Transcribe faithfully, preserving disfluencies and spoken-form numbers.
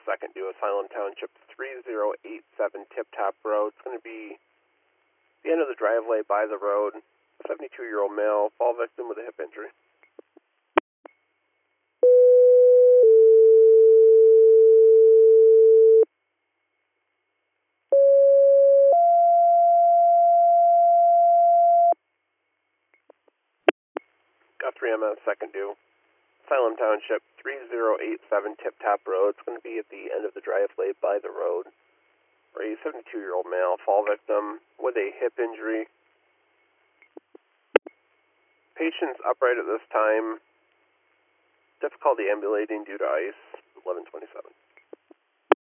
second due, Asylum Township, three zero eight seven Tip Top Road. It's going to be the end of the driveway by the road. seventy-two-year-old male, fall victim with a hip injury. Got three M S, second due. Asylum Township, three zero eight seven Tip Top Road. It's going to be at the end of the driveway by the road. For a seventy-two-year-old male, fall victim with a hip injury. Patient's upright at this time. Difficulty ambulating due to ice, eleven twenty-seven.